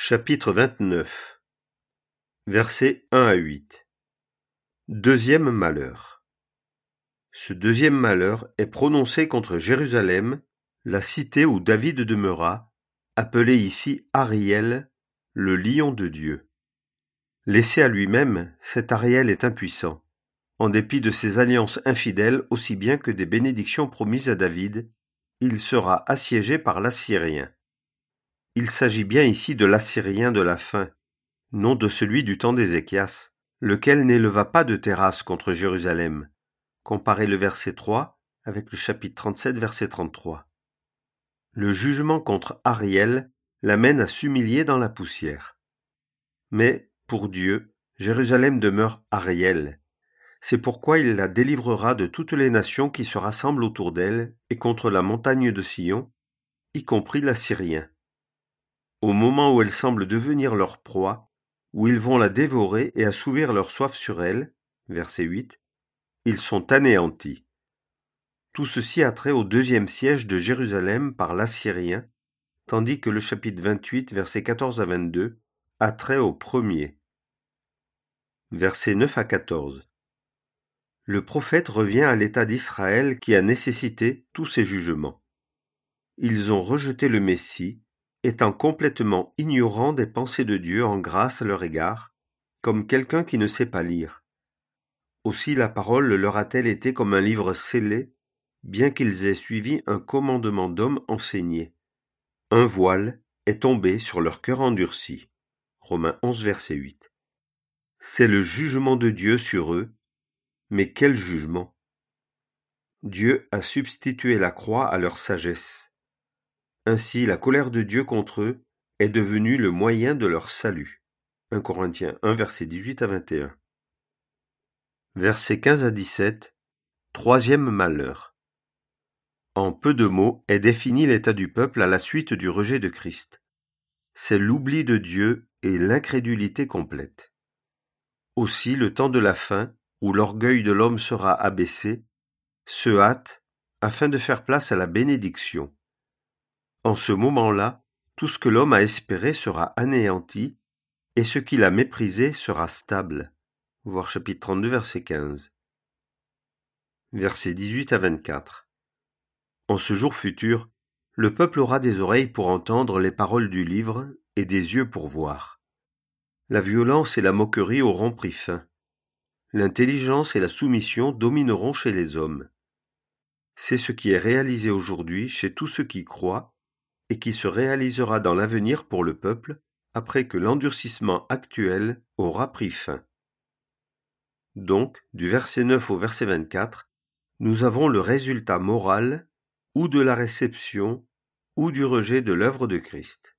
Chapitre 29 Versets 1 à 8 Deuxième malheur. Ce deuxième malheur est prononcé contre Jérusalem, la cité où David demeura, appelée ici Ariel, le lion de Dieu. Laissé à lui-même, cet Ariel est impuissant, en dépit de ses alliances infidèles aussi bien que des bénédictions promises à David, il sera assiégé par l'Assyrien. Il s'agit bien ici de l'Assyrien de la fin, non de celui du temps d'Ézéchias, lequel n'éleva pas de terrasse contre Jérusalem. Comparez le verset 3 avec le chapitre 37, verset 33. Le jugement contre Ariel l'amène à s'humilier dans la poussière. Mais, pour Dieu, Jérusalem demeure Ariel. C'est pourquoi il la délivrera de toutes les nations qui se rassemblent autour d'elle et contre la montagne de Sion, y compris l'Assyrien. Au moment où elle semble devenir leur proie, où ils vont la dévorer et assouvir leur soif sur elle, verset 8, ils sont anéantis. Tout ceci a trait au deuxième siège de Jérusalem par l'Assyrien, tandis que le chapitre 28, versets 14 à 22, a trait au premier. Versets 9 à 14. Le prophète revient à l'état d'Israël qui a nécessité tous ces jugements. Ils ont rejeté le Messie, étant complètement ignorants des pensées de Dieu en grâce à leur égard, comme quelqu'un qui ne sait pas lire. Aussi la parole leur a-t-elle été comme un livre scellé, bien qu'ils aient suivi un commandement d'homme enseigné. Un voile est tombé sur leur cœur endurci. Romains 11, verset 8. C'est le jugement de Dieu sur eux, mais quel jugement! Dieu a substitué la croix à leur sagesse. Ainsi, la colère de Dieu contre eux est devenue le moyen de leur salut. 1 Corinthiens 1, versets 18 à 21. Versets 15 à 17, troisième malheur. En peu de mots est défini l'état du peuple à la suite du rejet de Christ. C'est l'oubli de Dieu et l'incrédulité complète. Aussi le temps de la fin, où l'orgueil de l'homme sera abaissé, se hâte afin de faire place à la bénédiction. En ce moment-là, tout ce que l'homme a espéré sera anéanti, et ce qu'il a méprisé sera stable. Voir chapitre 32, verset 15. Versets 18 à 24. En ce jour futur, le peuple aura des oreilles pour entendre les paroles du livre et des yeux pour voir. La violence et la moquerie auront pris fin. L'intelligence et la soumission domineront chez les hommes. C'est ce qui est réalisé aujourd'hui chez tous ceux qui croient et qui se réalisera dans l'avenir pour le peuple après que l'endurcissement actuel aura pris fin. Donc, du verset 9 au verset 24, nous avons le résultat moral ou de la réception ou du rejet de l'œuvre de Christ.